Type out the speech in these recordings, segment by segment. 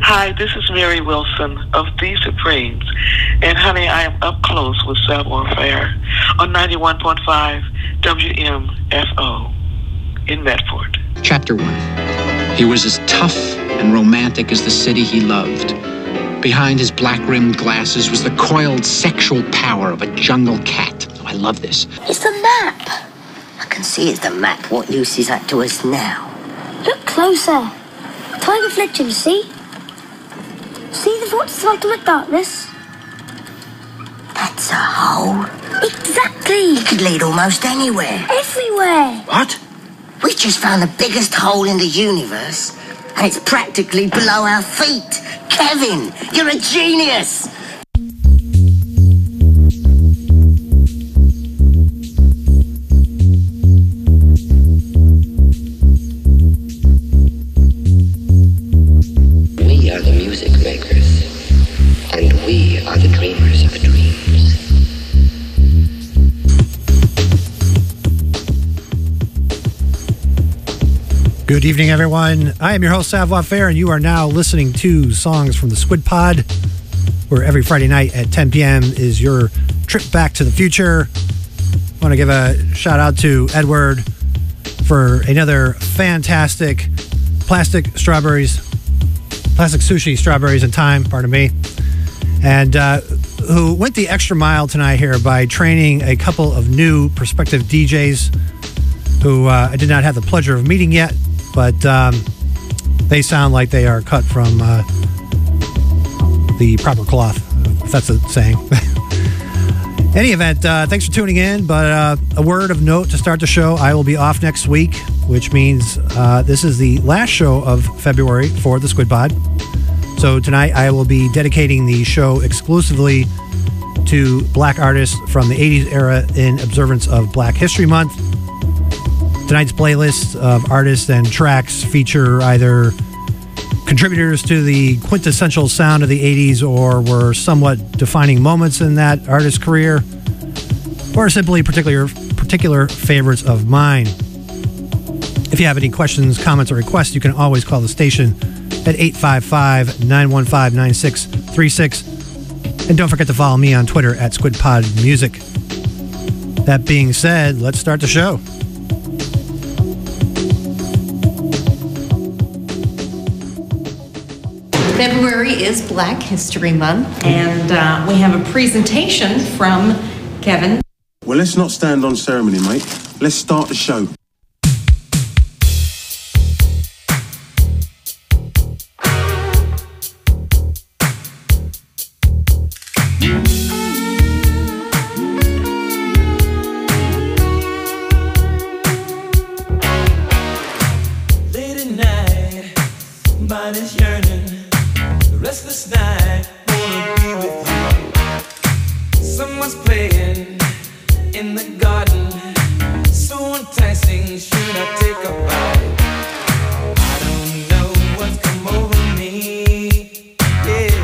Hi, this is Mary Wilson of The Supremes. And honey, I am up close with Savoir Faire on 91.5 WMFO in Medford. Chapter 1. He was as tough and romantic as the city he loved. Behind his black-rimmed glasses was the coiled sexual power of a jungle cat. Oh, I love this. It's the map. I can see it's the map. What use is that to us now? Look closer. Tiger Fletcher, see? See the vortex cycle of darkness? That's a hole. Exactly. It could lead almost anywhere. Everywhere. What? We just found the biggest hole in the universe, and it's practically below our feet. Kevin, you're a genius. We are the music makers, and we are the dreamers of dreams. Good evening, everyone. I am your host, Savoir Faire, and you are now listening to Songs from the Squid Pod, where every Friday night at 10 p.m. is your trip back to the future. I want to give a shout out to Edward for another fantastic plastic sushi strawberries in time, pardon me, and who went the extra mile tonight here by training a couple of new prospective DJs who I did not have the pleasure of meeting yet, but they sound like they are cut from the proper cloth, if that's a saying. Any event, thanks for tuning in, but a word of note to start the show. I will be off next week, which means this is the last show of February for the Squid Pod. So tonight I will be dedicating the show exclusively to black artists from the 80s era in observance of Black History Month. Tonight's playlist of artists and tracks feature either contributors to the quintessential sound of the 80s or were somewhat defining moments in that artist's career, or simply particular favorites of mine. If you have any questions, comments, or requests, you can always call the station at 855-915-9636. And don't forget to follow me on Twitter at SquidPodMusic. That being said, let's start the show. February is Black History Month, and we have a presentation from Kevin. Well, let's not stand on ceremony, mate. Let's start the show. Late at night, body's yearning. Restless night, wanna be with you. Someone's playing in the garden, so enticing. Should I take a bite? I don't know what's come over me. Yeah,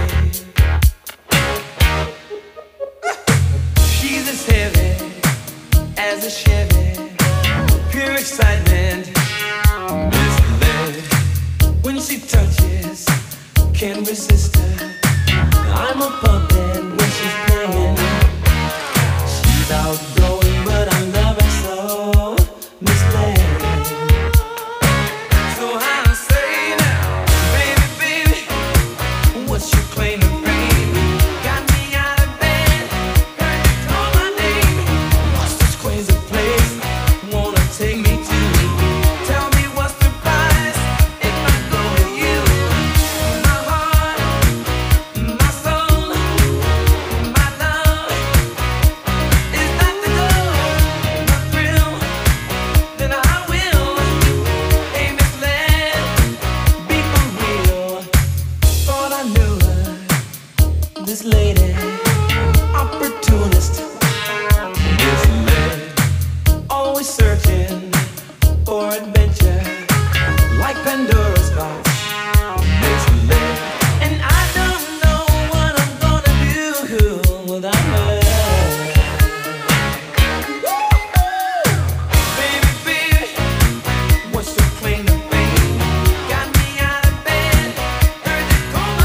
she's as heavy as a Chevy, pure excitement. Misled when she touches. Can't resist her. I'm a puppet when she's playing. She's outgoing, but I love her so. Misled. So I say now, baby, baby, what's your claim to fame? Got me out of bed, heard you call my name. What's this crazy place? Wanna take me to? Tell me what's the price if I go with you? This lady, opportunist, misled, always searching for adventure, like Pandora's box, misled, and I don't know what I'm gonna do without her. Baby, baby, what's your claim to fame? Got me out of bed, heard you call my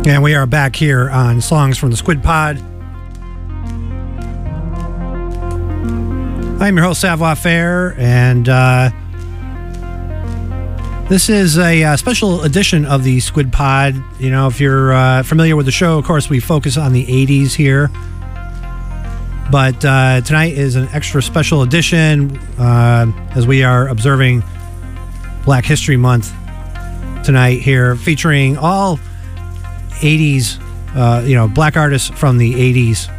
And we are back here on Songs from the Squid Pod. I'm your host, Savoir Faire, and this is a special edition of the Squid Pod. You know, if you're familiar with the show, of course, we focus on the 80s here. But tonight is an extra special edition as we are observing Black History Month tonight here, featuring all 80s, black artists from the 80s.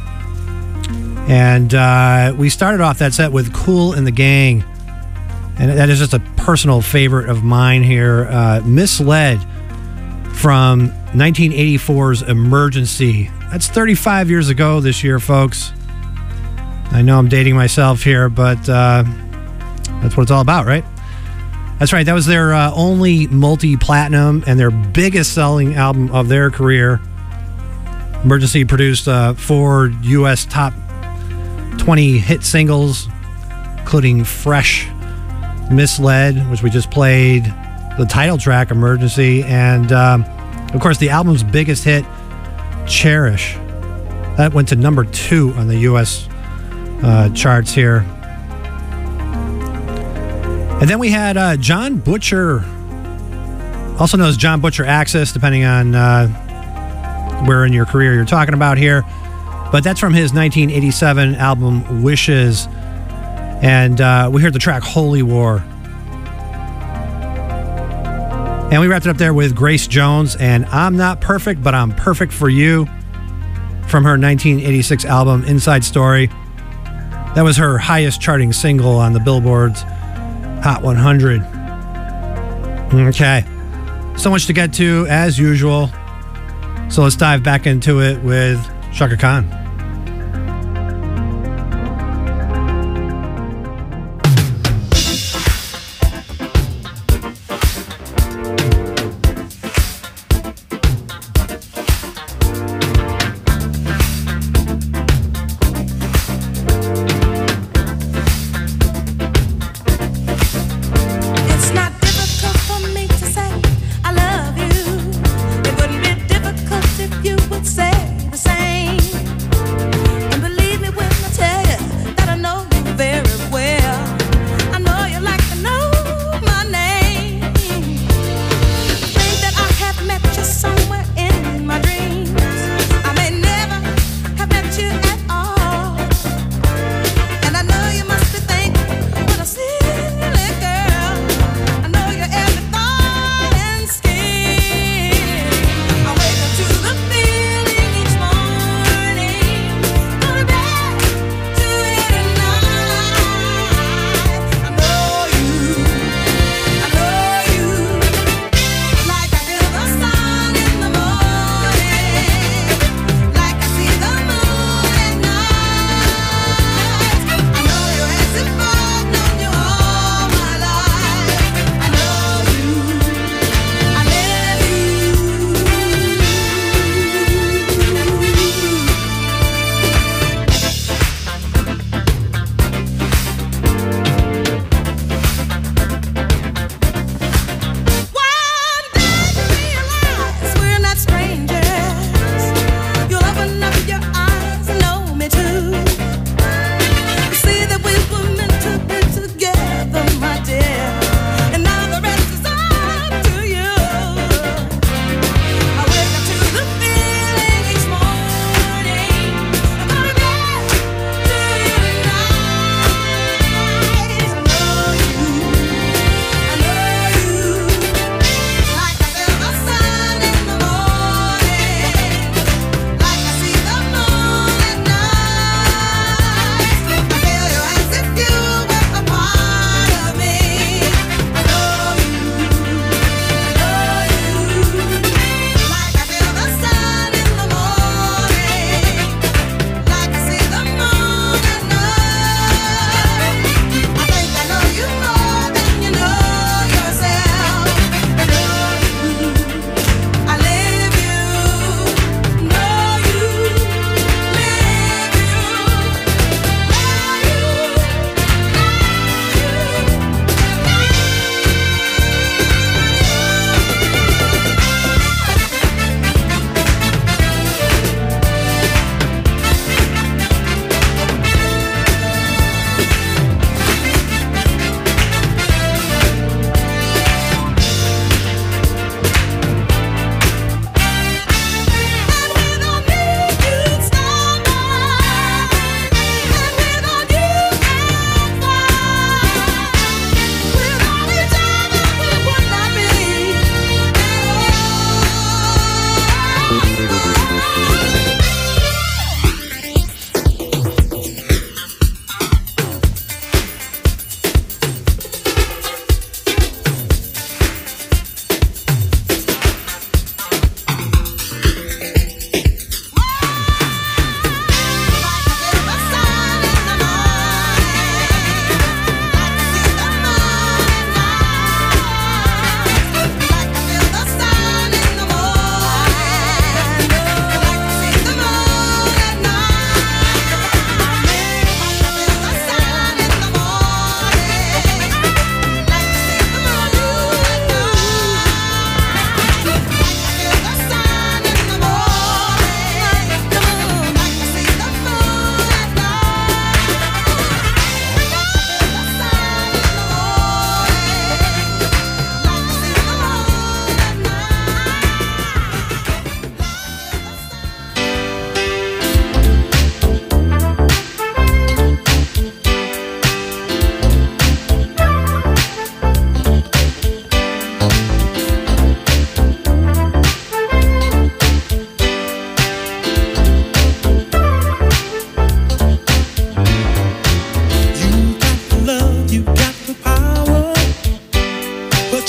And we started off that set with Kool and the Gang. And that is just a personal favorite of mine here. Misled from 1984's Emergency. That's 35 years ago this year, folks. I know I'm dating myself here, but that's what it's all about, right? That's right. That was their only multi-platinum and their biggest selling album of their career. Emergency produced 4 U.S. top 20 hit singles, including Fresh, Misled, which we just played, the title track, Emergency, and, of course, the album's biggest hit, Cherish. That went to number 2 on the U.S. Charts here. And then we had John Butcher, also known as John Butcher Axis, depending on where in your career you're talking about here. But that's from his 1987 album, Wishes. And we heard the track Holy War. And we wrapped it up there with Grace Jones and I'm Not Perfect, But I'm Perfect for You from her 1986 album, Inside Story. That was her highest charting single on the Billboard's Hot 100. Okay. So much to get to, as usual. So let's dive back into it with Chaka Khan. Say the same.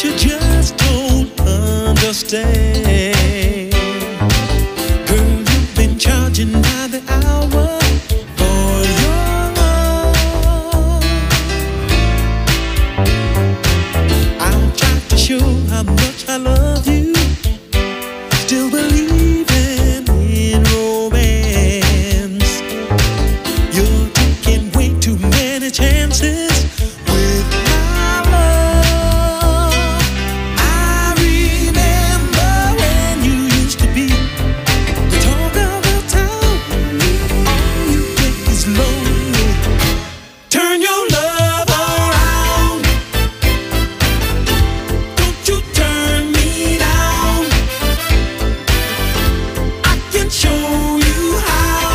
you just don't understand. Girl, you've been charging by the hour for your love. I'll try to show how much I love you. Still believing in romance. You're taking way too many chances with my love. I remember when you used to be the talk of the town. All you get is lonely. Turn your love around. Don't you turn me down. I can show you how.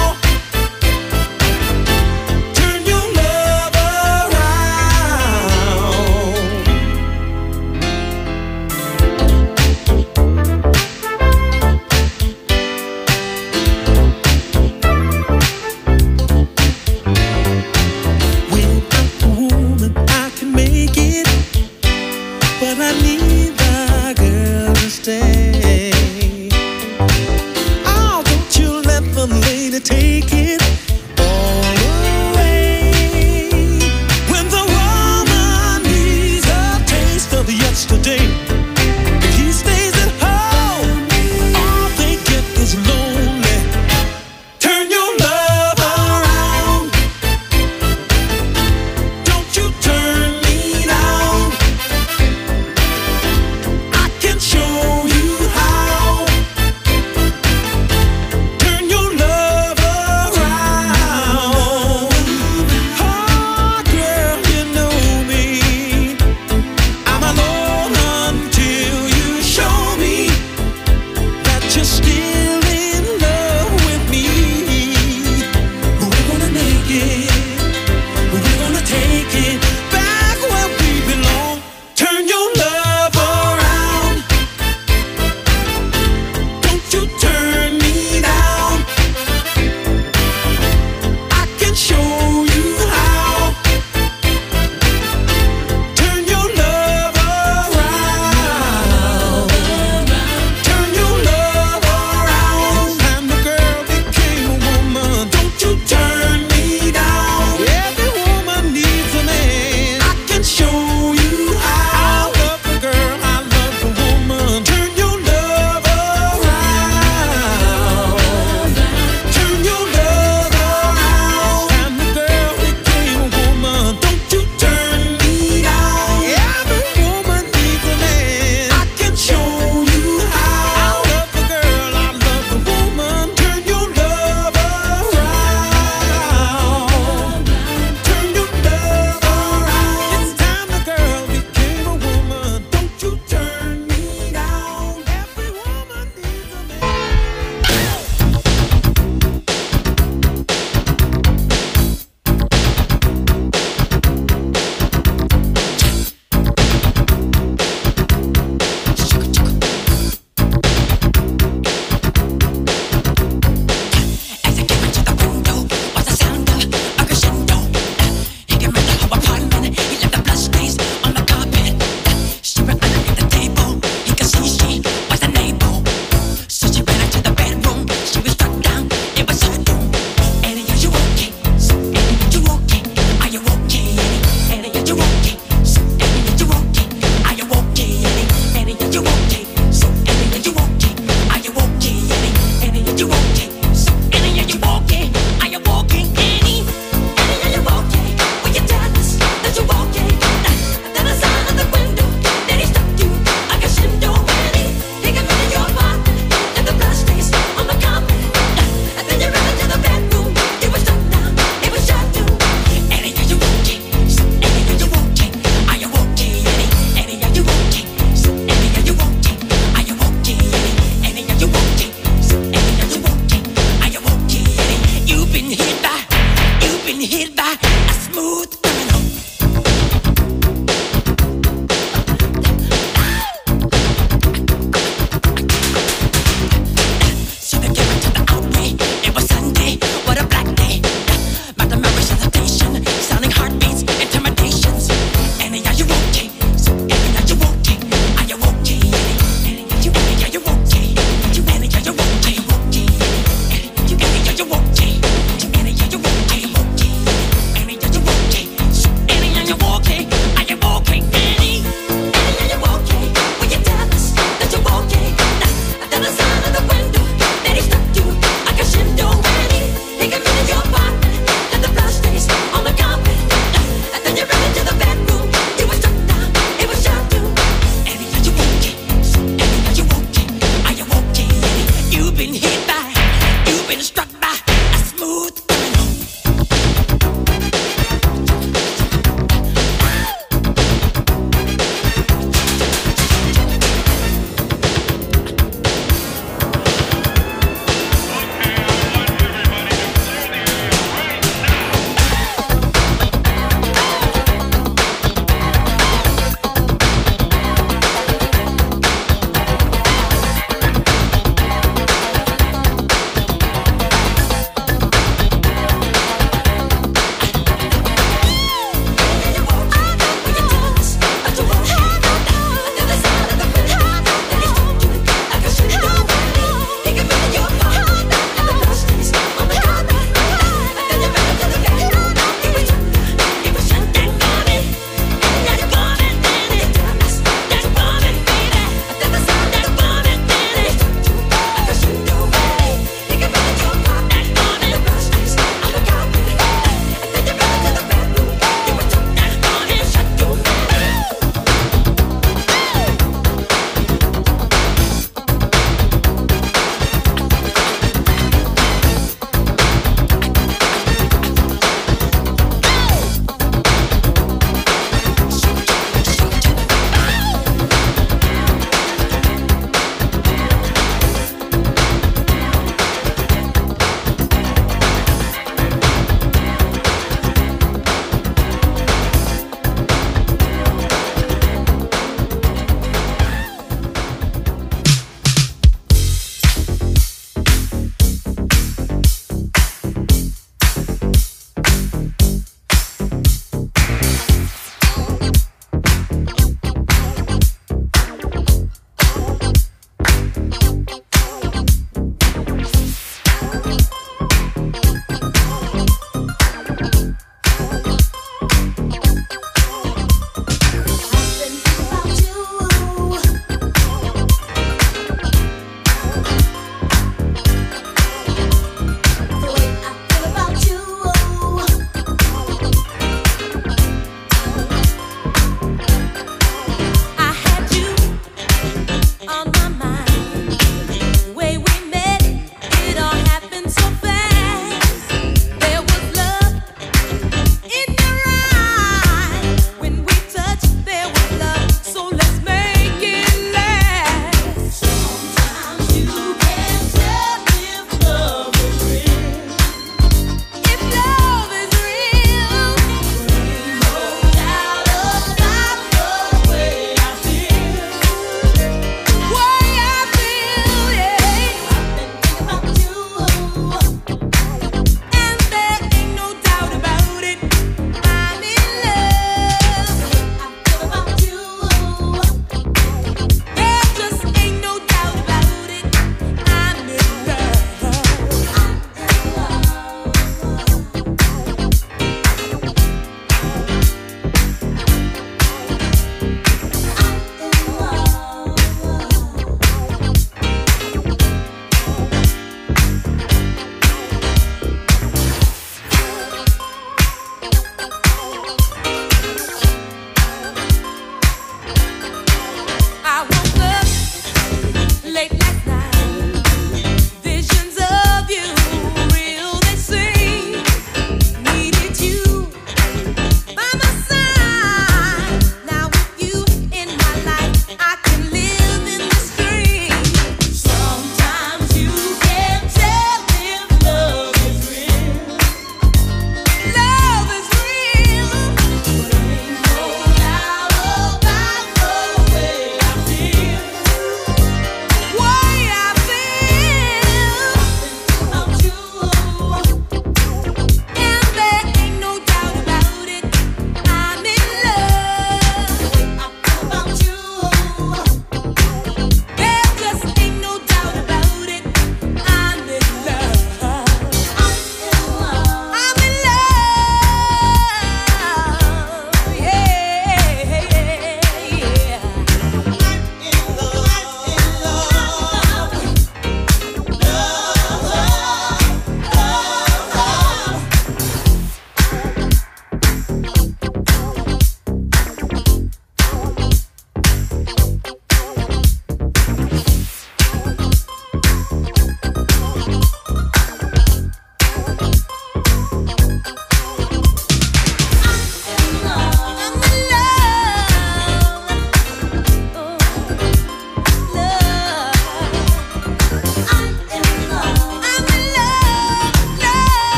Turn your love around. Without a woman, I can make it, but I need the girl to stay. Oh, don't you let the lady take it all away. When the woman needs a taste of yesterday, if he stays at home, all they get is lonely. Turn your love around. Don't you turn me down.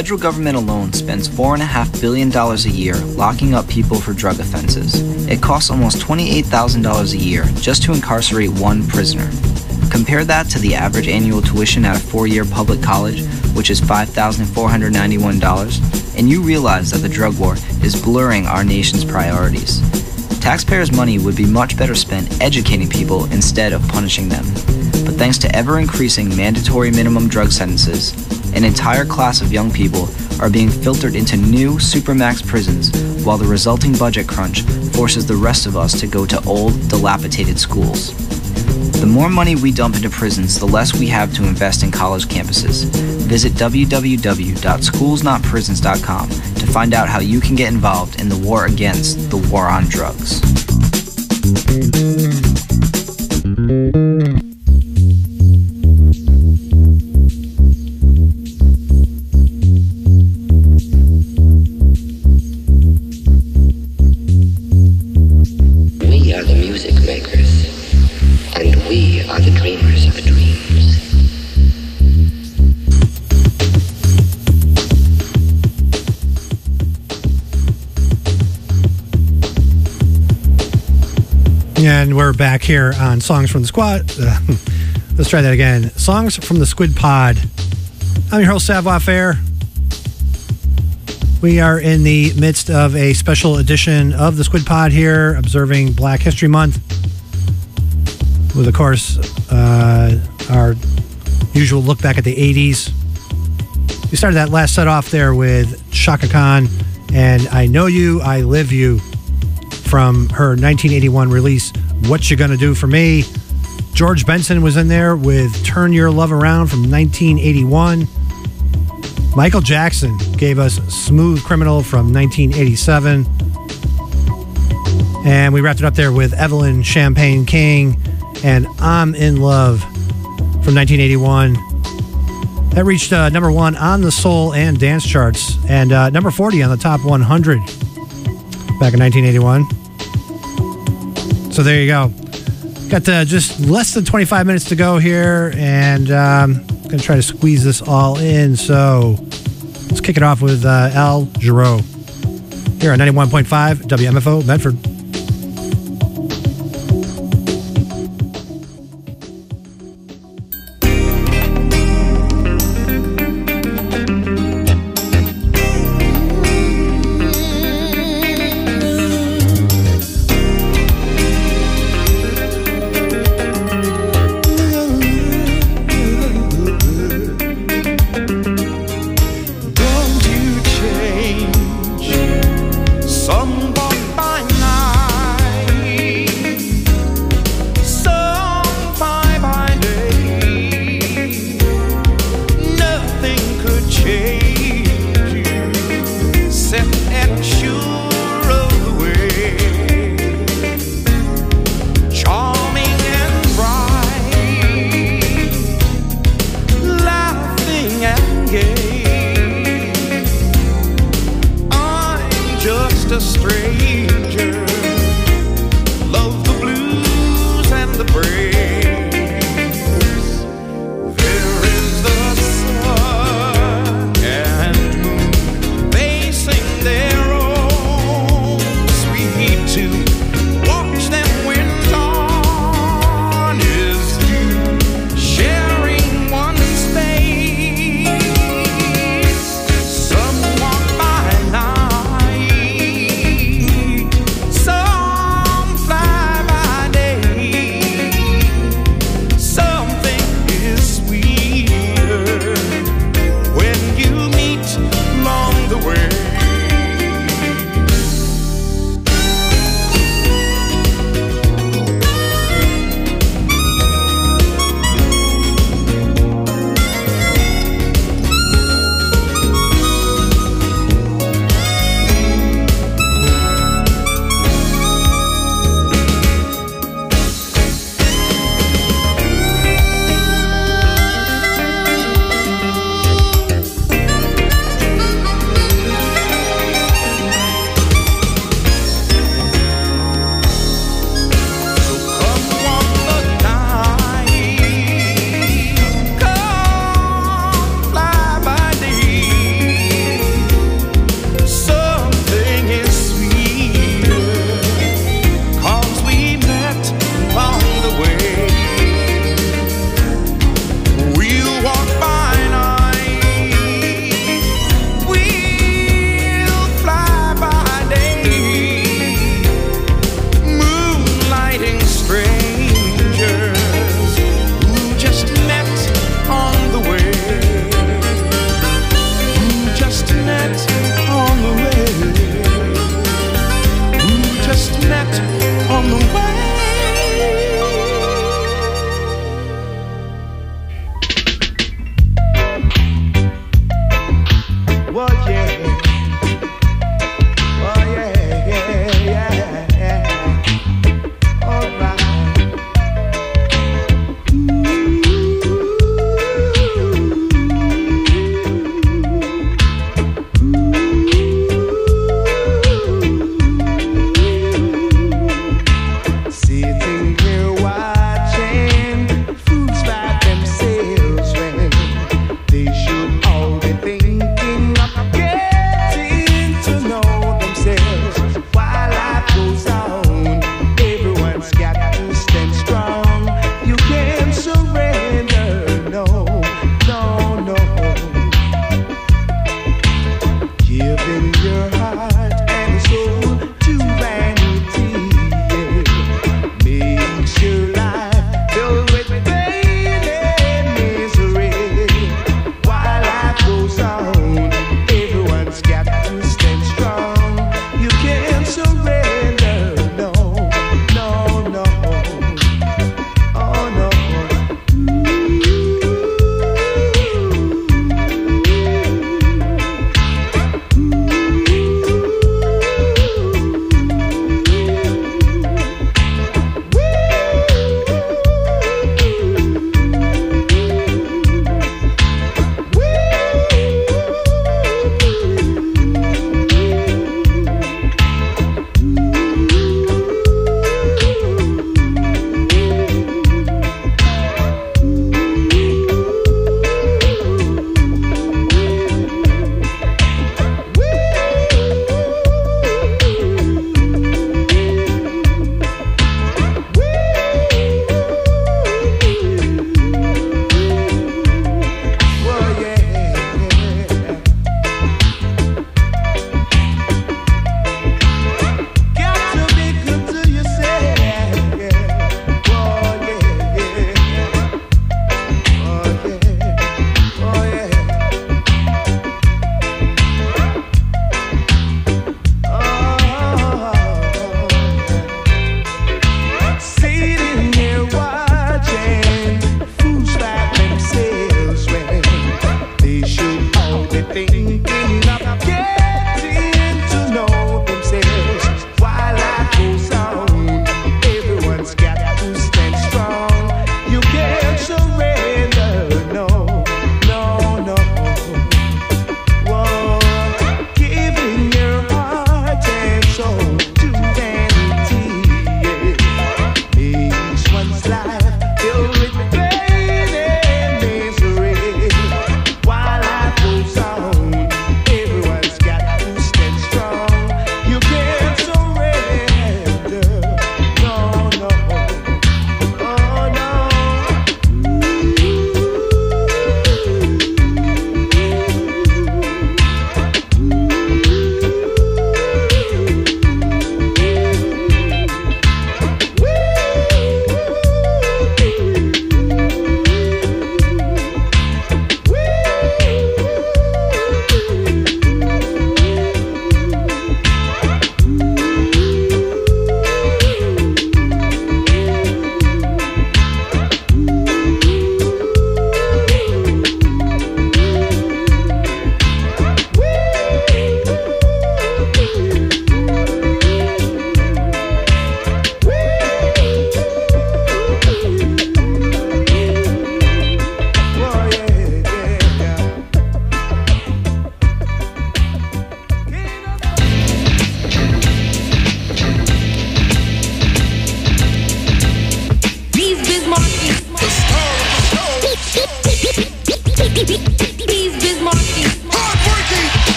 federal government alone spends $4.5 billion a year locking up people for drug offenses. It costs almost $28,000 a year just to incarcerate one prisoner. Compare that to the average annual tuition at a 4-year public college, which is $5,491, and you realize that the drug war is blurring our nation's priorities. Taxpayers' money would be much better spent educating people instead of punishing them. But thanks to ever-increasing mandatory minimum drug sentences, an entire class of young people are being filtered into new supermax prisons, while the resulting budget crunch forces the rest of us to go to old, dilapidated schools. The more money we dump into prisons, the less we have to invest in college campuses. Visit www.schoolsnotprisons.com to find out how you can get involved in the war against the war on drugs. We are the music makers, and we are the dreamers of dreams. And we're back here on Songs from the Squad. Let's try that again. Songs from the Squid Pod. I'm your host, Savoir Faire. We are in the midst of a special edition of the Squid Pod here, observing Black History Month. With, of course, our usual look back at the 80s. We started that last set off there with Chaka Khan and I Know You, I Live You from her 1981 release, What You Gonna Do For Me. George Benson was in there with Turn Your Love Around from 1981. Michael Jackson gave us Smooth Criminal from 1987. And we wrapped it up there with Evelyn Champagne King and I'm in Love from 1981. That reached number 1 on the soul and dance charts and number 40 on the top 100 back in 1981. So there you go. Got just less than 25 minutes to go here, and I'm going to try to squeeze this all in. So let's kick it off with Al Jarreau here on 91.5 WMFO Medford. Someone by now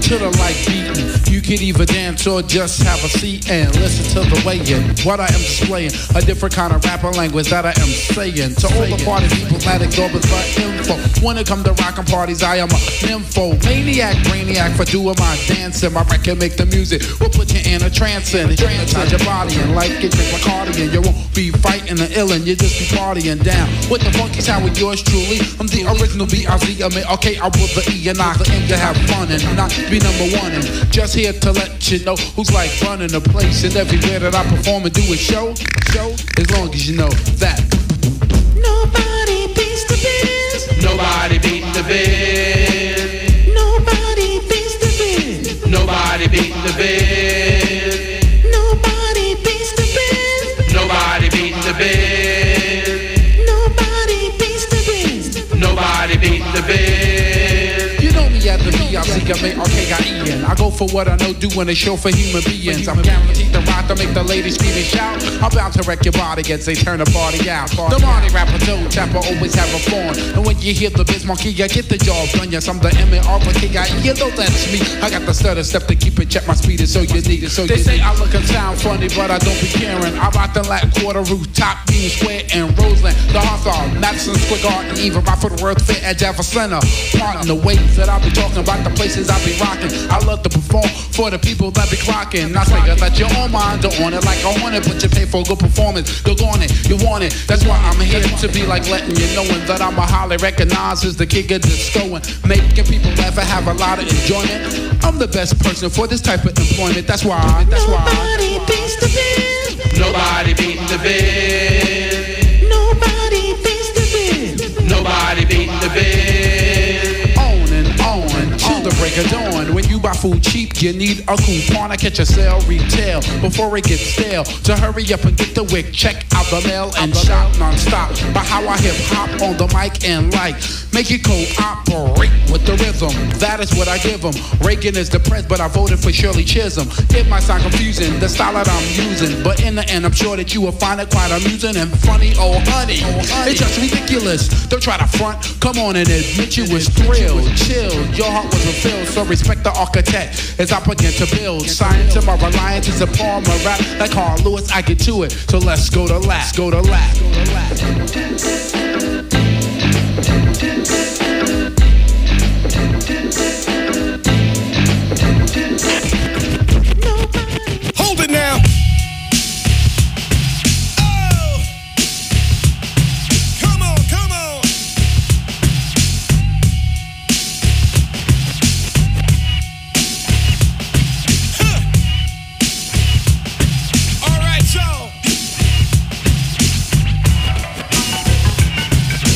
to the light beating. You can either dance or just have a seat and listen to the way in what I am displaying. A different kind of rapper language that I am saying. To all the party people, diplomatic orbits for info. When it come to rockin' parties, I am a nympho. Maniac, brainiac for doing my dancing. My record make the music will put you in a trance and hypnotize your body and like it, drink Bacardi, and you won't be fighting the ill and you just be partying down with the funky sound with yours truly. I'm the original B.I.Z. I mean, okay, I will the E and I aim to have fun and not be number one. And just here to let you know who's like running the place. And everywhere that I perform and do a show, as long as you know that nobody beats the biz. Nobody beats the biz. Nobody beats the biz. Nobody beats the biz. Nobody beats the biz. Nobody beats the biz. Nobody beats the biz. Nobody beats the biz. You know me at the B.I.Z.M.A.R.K.I.E.N. I go for what I know, doing a show for human beings. I'm guaranteed to rock to make the ladies scream and shout. I'm bound to wreck your body as they turn the party out. The Monty rapper, Joe Chapper, always have a phone. And when you hear the Biz Monkey, I get the job done. Yes, I'm the M.A.R.K.I.E. You know that's me. I got the stutter step to keep it, check my speed is so you need it. So they say I look and sound funny, but I don't be caring. I rock the Latin Quarter, Rooftop, Union Square, and Roseland. The Hawthorne, Madison Square Garden, even Rockford, Worth Fair, at Java Center. Part in the ways that I be talking about, the places I be rocking. I love to perform for the people that be clocking. I say that your own mind don't on it like I want it, but you pay for a good performance. You're on it, you want it. That's why I'm here to be like letting you knowing that I'm a highly recognized as the king of disco and making people laugh and have a lot of enjoyment. I'm the best person for this type of employment. That's why. Nobody beats the biz. Nobody beats the biz. Nobody beats the biz. Nobody beats the biz. On and on till the break of dawn. When you buy food cheap, you need a coupon to catch a sale retail before it gets stale. To hurry up and get the wick, check out the mail and shop non-stop. By how I hip hop on the mic and like make it cooperate with the rhythm. That is what I give them. Reagan is depressed, but I voted for Shirley Chisholm. It might sound confusing, the style that I'm using, but in the end, I'm sure that you will find it quite amusing and funny. Oh honey, it's just ridiculous. Don't try to front. Come on and admit you was thrilled, chilled. Your heart was fulfilled, so respect the architect as I begin to build. Science and my reliance is upon my rap. Like Carl Lewis, I get to it. So let's go to lap. Go to lap. Hold it now. Oh, come on, come on. Huh. All right, y'all.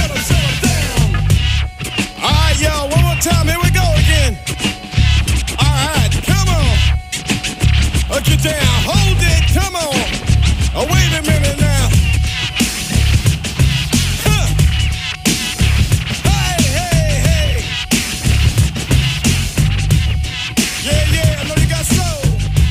All right, yo, one more time. Here we go again. All right, come on. Get down. Hold it. Come on. Oh, wait a minute now. Huh. Hey, hey, hey. Yeah, yeah, I know you got soul.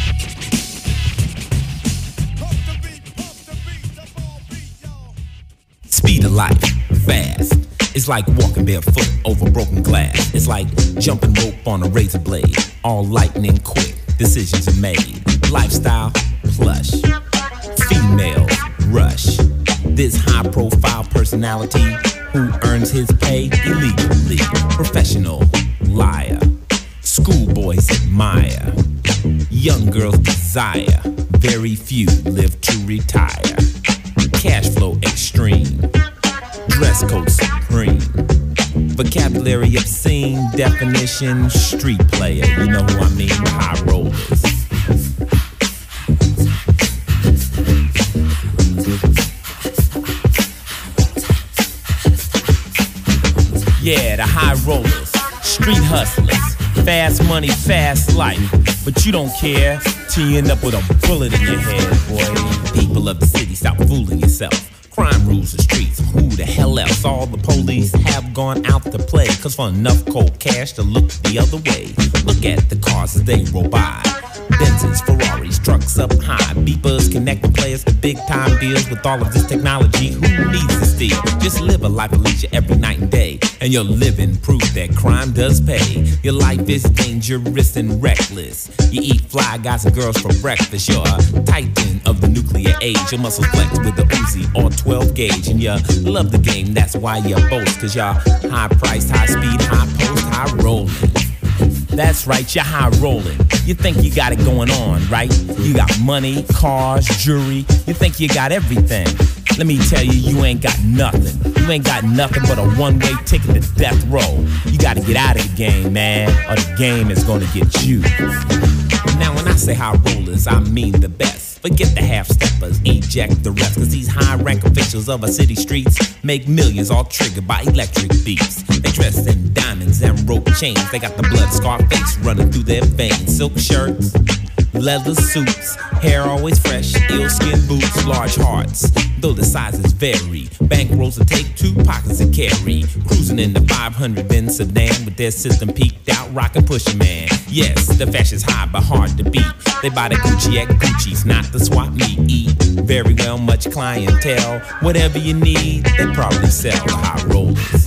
Speed of life, fast. It's like walking barefoot over broken glass. It's like jumping rope on a razor blade. All lightning quick, decisions are made. Lifestyle, plush. Female, rush. This high profile personality who earns his pay illegally. Professional, liar. Schoolboys admire. Young girls desire. Very few live to retire. Cash flow extreme. Dress code supreme. Vocabulary obscene. Definition street player. You know who I mean? High rollers. Yeah, the high rollers. Street hustlers. Fast money, fast life. But you don't care till you end up with a bullet in your head, boy. People of the city, stop fooling yourself. Crime rules the streets, who the hell else? All the police have gone out to play, cause for enough cold cash to look the other way. Look at the cars as they roll by. Benzes, Ferraris, trucks up high. Beepers connecting players to big time deals. With all of this technology, who needs to steal? Just live a life of leisure every night and day, and you're living proof that crime does pay. Your life is dangerous and reckless. You eat fly guys and girls for breakfast. You're a titan of the nuclear age. Your muscles flex with the Uzi or 12 gauge. And you love the game, that's why you boast. Cause you're high priced, high speed, high post, high rolling. That's right, you're high rolling. You think you got it going on, right? You got money, cars, jewelry. You think you got everything. Let me tell you, you ain't got nothing. You ain't got nothing but a one-way ticket to death row. You gotta get out of the game, man, or the game is gonna get you. Now when I say high rollers, I mean the best. Forget the half-steppers, eject the rest. Cause these high-rank officials of our city streets make millions all triggered by electric beats. They dress in diamonds and rope chains. They got the blood Scarface running through their veins. Silk shirts, leather suits, hair always fresh, eel-skin boots, large hearts, though the sizes vary. Bankrolls to take, 2 pockets to carry. Cruising in the 500 Benz sedan with their system peaked out, rockin' Pusha Man. Yes, the fashion's high but hard to beat. They buy the Gucci at Gucci's, not the swap meet. Eat very well, much clientele. Whatever you need, they probably sell the high rollers.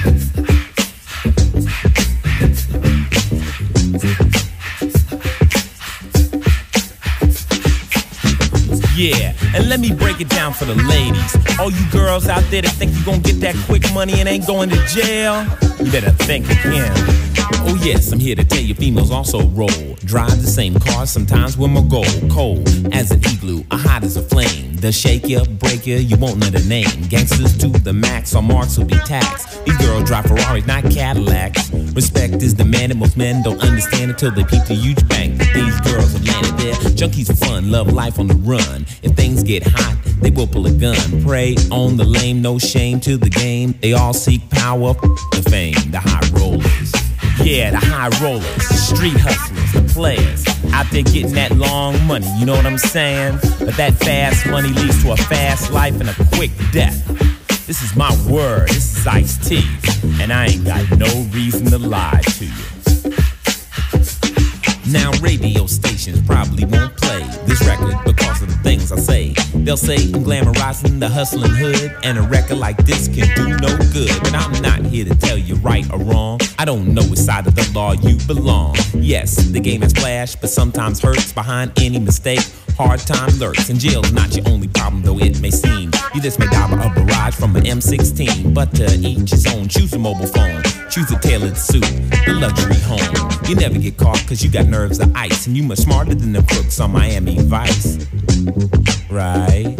Yeah, and let me break it down for the ladies. All you girls out there that think you gon' get that quick money and ain't going to jail, you better think again. Oh yes, I'm here to tell you females also roll. Drive the same car, sometimes with my gold. Cold as an igloo, hot as a flame. They'll shake ya, break ya, you won't know the name. Gangsters to the max, on marks will be taxed. These girls drive Ferraris, not Cadillacs. Respect is demanded, most men don't understand until they peep the huge bank that these girls have landed there. Junkies for fun, love life on the run. If things get hot, they will pull a gun. Prey on the lame, no shame to the game. They all seek power, the fame, the high rollers. Yeah, the high rollers, the street hustlers, the players out there getting that long money, you know what I'm saying? But that fast money leads to a fast life and a quick death. This is my word, this is Ice-T, and I ain't got no reason to lie to you. Now radio stations probably won't play this record because of the things I say. They'll say I'm glamorizing the hustling hood, and a record like this can do no good. But I'm not here to tell you right or wrong. I don't know which side of the law you belong. Yes, the game has flash, but sometimes hurts behind any mistake. Hard time lurks, and jail's not your only problem, though it may seem. You just may dial a barrage from an M16, but to each his own. Choose a mobile phone, choose a tailored suit, the luxury home. You never get caught cause you got nerves of ice, and you much smarter than the crooks on Miami Vice. Right?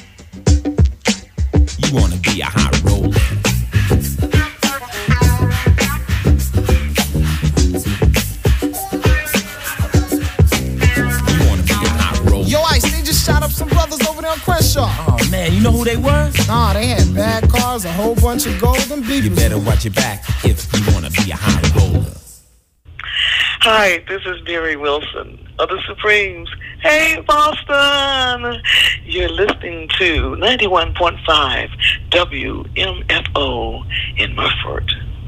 You wanna be a high roller. Yo, Ice, they just shot up some brothers over there on Crenshaw. Oh, man, you know who they were? Nah, they had bad cars, a whole bunch of golden beepers. You better watch your back if you want to be a high roller. Hi, this is Mary Wilson of the Supremes. Hey, Boston! You're listening to 91.5 WMFO in Murford.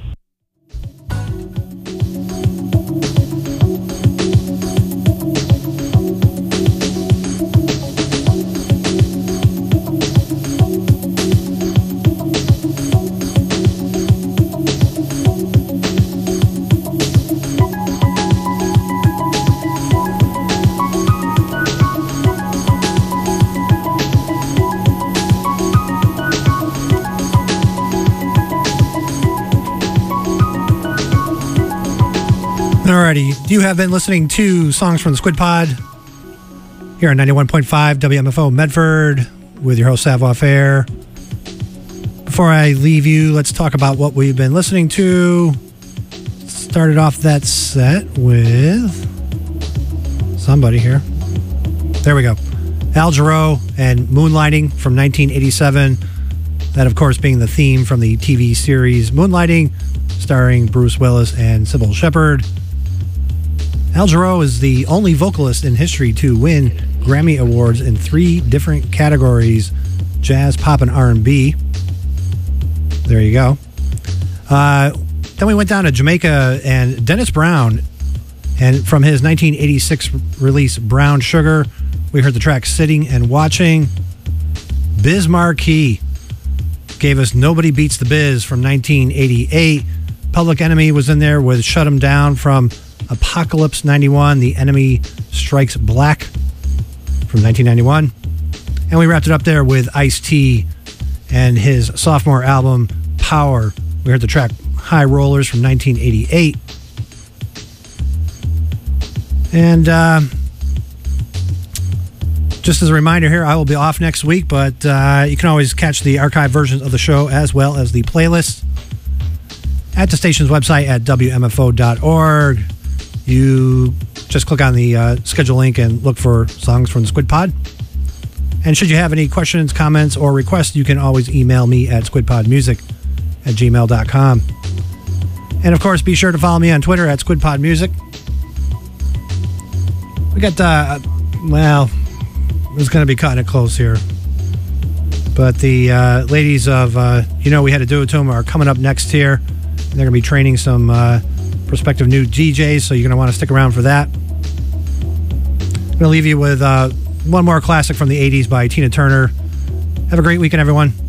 Alrighty, you have been listening to Songs from the Squid Pod here on 91.5 WMFO Medford with your host Savoir Faire. Before I leave you, let's talk about what we've been listening to. Started off that set with somebody here. There we go. Al Jarreau and Moonlighting from 1987. That, of course, being the theme from the TV series Moonlighting, starring Bruce Willis and Sybil Shepherd. Al Jarreau is the only vocalist in history to win Grammy Awards in 3 different categories: jazz, pop, and R&B. There you go. Then we went down to Jamaica and Dennis Brown, and from his 1986 release Brown Sugar, we heard the track Sitting and Watching. Biz Markie gave us Nobody Beats the Biz from 1988. Public Enemy was in there with Shut 'Em Down from Apocalypse 91, The Enemy Strikes Black from 1991. And we wrapped it up there with Ice-T and his sophomore album, Power. We heard the track High Rollers from 1988. And just as a reminder here, I will be off next week, but you can always catch the archive versions of the show as well as the playlist at the station's website at WMFO.org. You just click on the schedule link and look for Songs from the Squid Pod. And should you have any questions, comments, or requests, you can always email me at squidpodmusic@gmail.com. And of course, be sure to follow me on Twitter at squidpodmusic. We got, well, it's going to be cutting it close here. But the ladies of You Know We Had to Do It to Them are coming up next here. They're going to be training some prospective new DJs, so you're going to want to stick around for that. I'm going to leave you with one more classic from the 80s by Tina Turner. Have a great weekend, everyone.